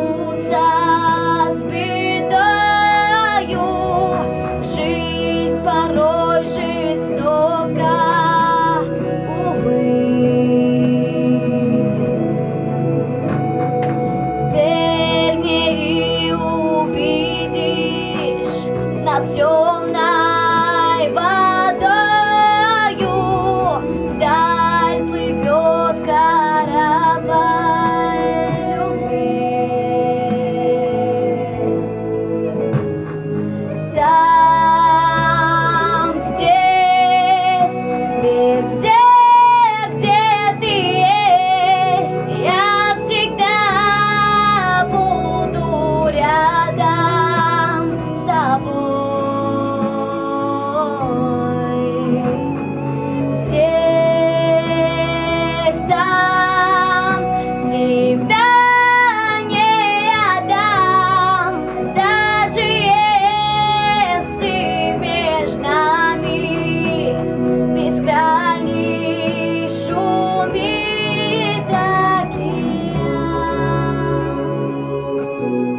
бьются с бедою, жизнь порой жестока, увы. Верь мне и увидишь над темной водою вдаль плывет корабль любви. Там, здесь, везде, где ты есть, я всегда буду рядом с тобой. Здесь, там тебя не отдам, даже если между нами бескрайний шумит океан.